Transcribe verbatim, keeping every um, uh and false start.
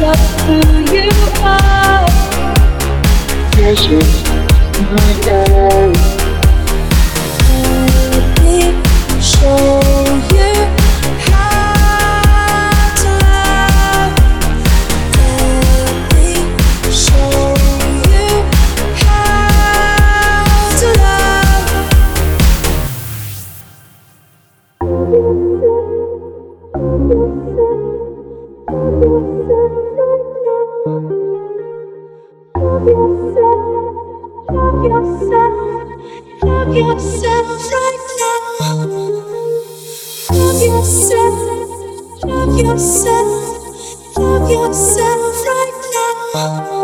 Just who you are. This is my day. Let me show you how to love. Let me show you how to love. Love yourself, love yourself, love yourself right now. Love yourself, love yourself, love yourself right now.